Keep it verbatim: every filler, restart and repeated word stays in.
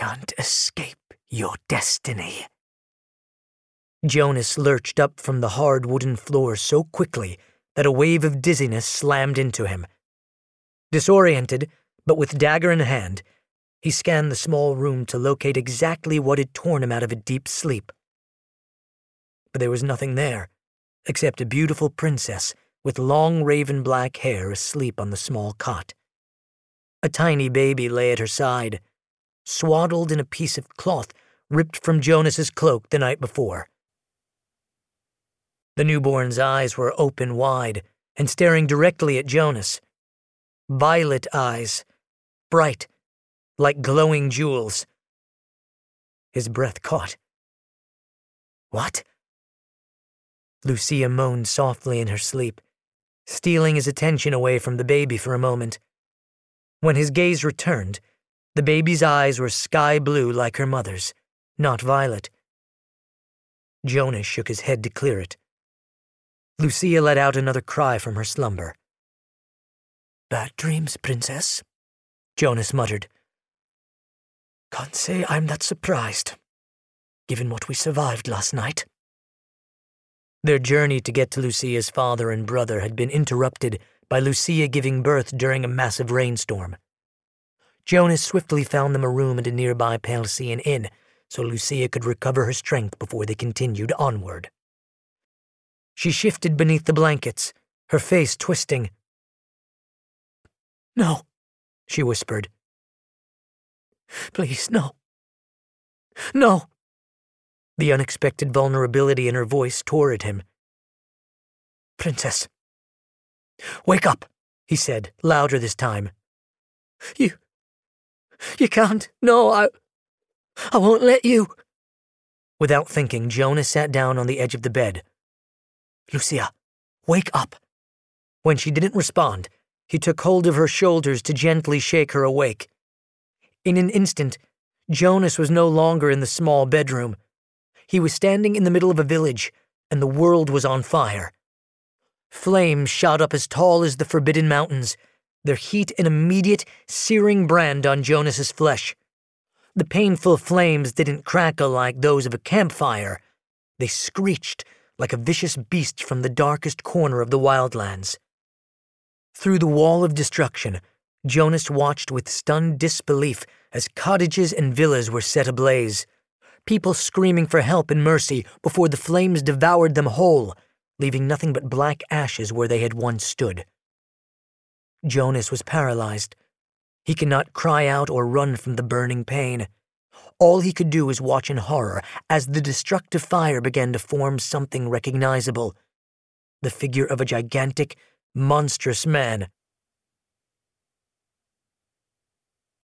can't escape your destiny. Jonas lurched up from the hard wooden floor so quickly that a wave of dizziness slammed into him. Disoriented, but with dagger in hand, he scanned the small room to locate exactly what had torn him out of a deep sleep. But there was nothing there, except a beautiful princess with long raven black hair asleep on the small cot. A tiny baby lay at her side, swaddled in a piece of cloth ripped from Jonas's cloak the night before. The newborn's eyes were open wide and staring directly at Jonas. Violet eyes, bright, like glowing jewels. His breath caught. What? Lucia moaned softly in her sleep, stealing his attention away from the baby for a moment. When his gaze returned, the baby's eyes were sky blue like her mother's, not violet. Jonas shook his head to clear it. Lucia let out another cry from her slumber. "Bad dreams, princess," Jonas muttered. "Can't say I'm that surprised, given what we survived last night." Their journey to get to Lucia's father and brother had been interrupted by Lucia giving birth during a massive rainstorm. Jonas swiftly found them a room at a nearby Palcian inn, so Lucia could recover her strength before they continued onward. She shifted beneath the blankets, her face twisting. "No," she whispered. "Please, no. No." The unexpected vulnerability in her voice tore at him. "Princess, wake up," he said, louder this time. You... you can't. No, I... I won't let you." Without thinking, Jonas sat down on the edge of the bed. "Lucia, wake up." When she didn't respond, he took hold of her shoulders to gently shake her awake. In an instant, Jonas was no longer in the small bedroom. He was standing in the middle of a village, and the world was on fire. Flames shot up as tall as the Forbidden Mountains, their heat an immediate, searing brand on Jonas's flesh. The painful flames didn't crackle like those of a campfire. They screeched like a vicious beast from the darkest corner of the wildlands. Through the wall of destruction, Jonas watched with stunned disbelief as cottages and villas were set ablaze, people screaming for help and mercy before the flames devoured them whole, leaving nothing but black ashes where they had once stood. Jonas was paralyzed. He could not cry out or run from the burning pain. All he could do was watch in horror as the destructive fire began to form something recognizable. The figure of a gigantic, monstrous man.